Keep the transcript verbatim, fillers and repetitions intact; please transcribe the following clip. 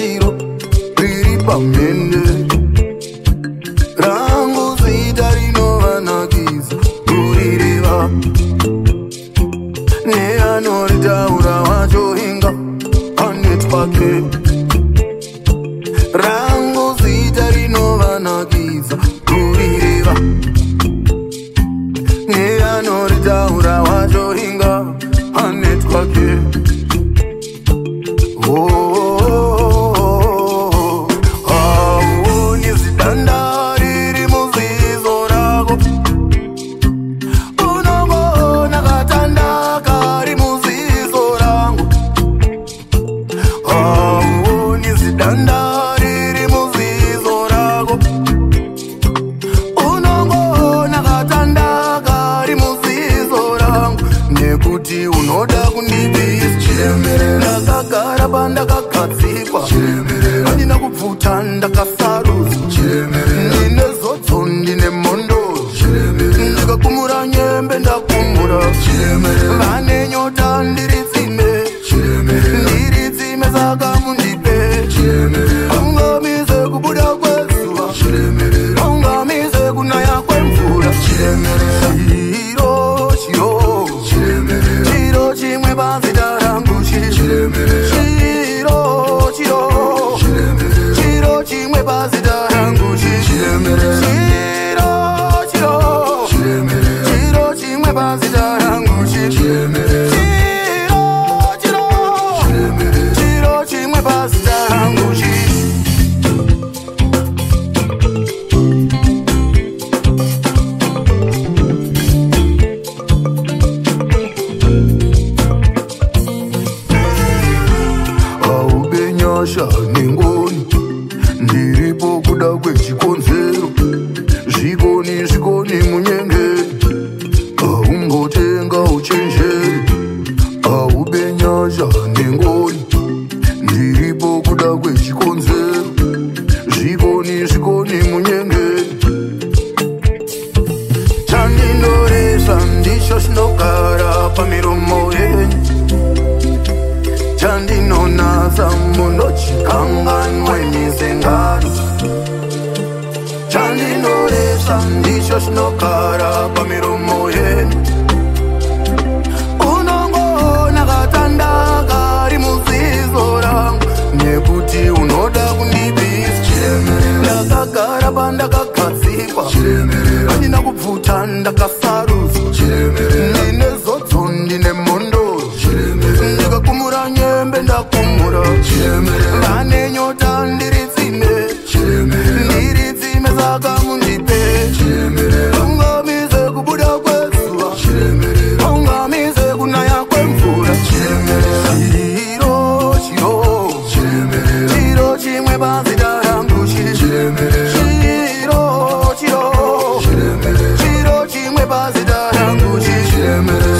chiro riri pamhende rangu zita rinovanakisa kurireva neanoritaura wacho inga anetwake rangu zita rinovanakisa kurireva neanoritaura wacho inga anetwake. Oh, hauni zidanda riri muzizo rako unongona katanda kari muzizo rangu hauni zidanda riri muzizo rako unongona katanda kari muzizo rangu nekuti unoda kundibisa ndakagara pandakagadzikwa handina kubvuta ndakasarudzwa ndine zodzo ndine mondo ndikakumura nyembe ndakumura vane nyota ndiri tsime ndiri tsime saka mundipe aungamise kubuda kwezuva aungamise kunaya kwemvura chiro chiro chiro chimwe pazita rangu chiro chiro chiro chimwe pazita rangu chiro chiro chiro chimwe pazita rangu chiro chiro chiro chimwe pazita rangu chiro. Nengoni ndiripo kuda kwechikonzero zvikoni zvikoni munyengeri aungotenga uchenjeri aube nyasha nengoni ndiripo kuda kwechikonzero zvikoni zvikoni munyengeri chandindoresa ndicho chinogara pamiromo yenyu chandinonasa munochikanganwe mizengano chandinoresa ndicho chinogara pamiromo yenyu unongona katanda kari muzizo rangu nekuti unoda kundibisa ndakagara pandakagadzikwa handina kubvuta ndakasarudzwa ndine zodzo ndine mondo ndikakumura nyembe ndakumura vane nyota ndiri tsime ndiri tsime saka mundipe aungamise kubuda kwezuva aungamise kunaya kwemvura chiro chiro chiro chimwe pazita rangu chiro chiro chiro chiro chimwe pazita rangu chiro